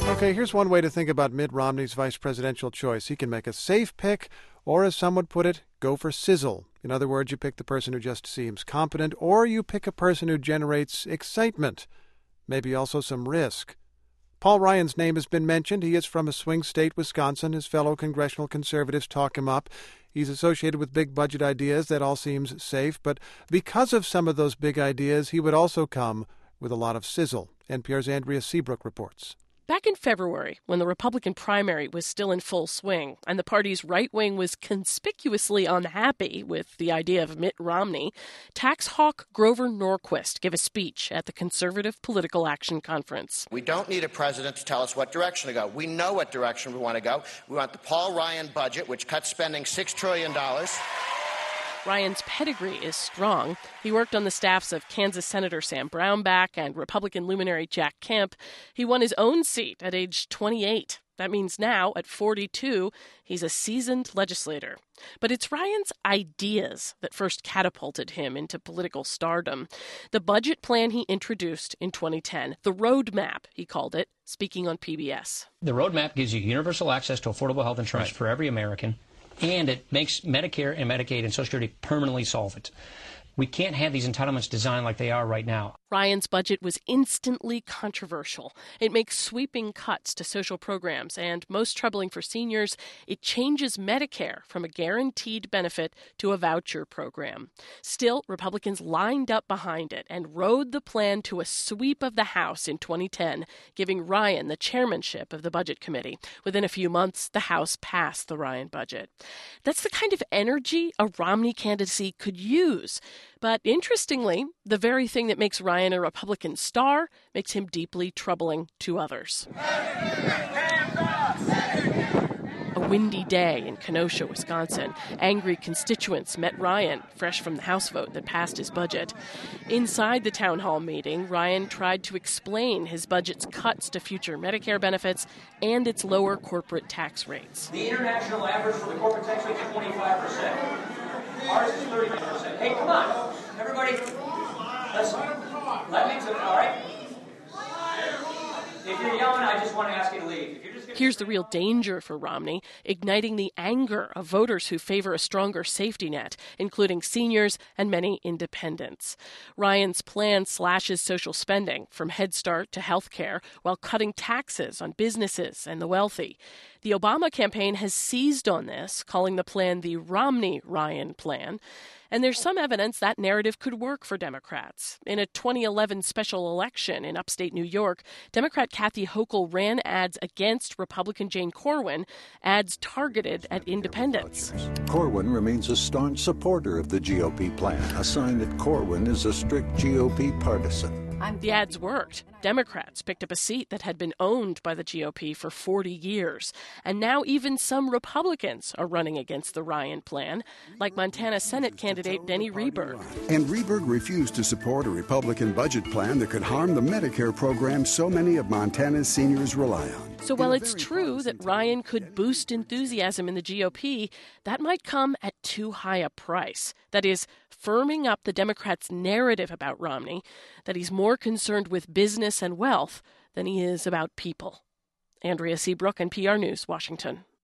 Okay, here's one way to think about Mitt Romney's vice presidential choice. He can make a safe pick, or as some would put it, go for sizzle. In other words, you pick the person who just seems competent, or you pick a person who generates excitement, maybe also some risk. Paul Ryan's name has been mentioned. He is from a swing state, Wisconsin. His fellow congressional conservatives talk him up. He's associated with big budget ideas. That all seems safe. But because of some of those big ideas, he would also come with a lot of sizzle. NPR's Andrea Seabrook reports. Back in February, when the Republican primary was still in full swing and the party's right wing was conspicuously unhappy with the idea of Mitt Romney, tax hawk Grover Norquist gave a speech at the Conservative Political Action Conference. We don't need a president to tell us what direction to go. We know what direction we want to go. We want the Paul Ryan budget, which cuts spending $6 trillion. Ryan's pedigree is strong. He worked on the staffs of Kansas Senator Sam Brownback and Republican luminary Jack Kemp. He won his own seat at age 28. That means now, at 42, he's a seasoned legislator. But it's Ryan's ideas that first catapulted him into political stardom. The budget plan he introduced in 2010, the roadmap, he called it, speaking on PBS. The roadmap gives you universal access to affordable health insurance for every American. And it makes Medicare and Medicaid and Social Security permanently solvent. We can't have these entitlements designed like they are right now. Ryan's budget was instantly controversial. It makes sweeping cuts to social programs, and most troubling for seniors, it changes Medicare from a guaranteed benefit to a voucher program. Still, Republicans lined up behind it and rode the plan to a sweep of the House in 2010, giving Ryan the chairmanship of the Budget Committee. Within a few months, the House passed the Ryan budget. That's the kind of energy a Romney candidacy could use. But interestingly, the very thing that makes Ryan a Republican star makes him deeply troubling to others. A windy day in Kenosha, Wisconsin. Angry constituents met Ryan, fresh from the House vote that passed his budget. Inside the town hall meeting, Ryan tried to explain his budget's cuts to future Medicare benefits and its lower corporate tax rates. The international average for the corporate tax rate is 25%. Ours is 30%. Hey, come on, everybody. Let me, all right? If you're yelling, I just want to ask you to leave. Here's the real danger for Romney, igniting the anger of voters who favor a stronger safety net, including seniors and many independents. Ryan's plan slashes social spending from Head Start to health care while cutting taxes on businesses and the wealthy. The Obama campaign has seized on this, calling the plan the Romney-Ryan plan. And there's some evidence that narrative could work for Democrats. In a 2011 special election in upstate New York, Democrat Kathy Hochul ran ads against Republican Jane Corwin, ads targeted at independents. Corwin remains a staunch supporter of the GOP plan, a sign that Corwin is a strict GOP partisan. The ads worked. Democrats picked up a seat that had been owned by the GOP for 40 years. And now even some Republicans are running against the Ryan plan, like Montana Senate candidate Denny Rehberg. And Rehberg refused to support a Republican budget plan that could harm the Medicare program so many of Montana's seniors rely on. So while it's true that Ryan could boost enthusiasm in the GOP, that might come at too high a price. That is, firming up the Democrats' narrative about Romney, that he's more concerned with business and wealth than he is about people. Andrea Seabrook, NPR News, Washington.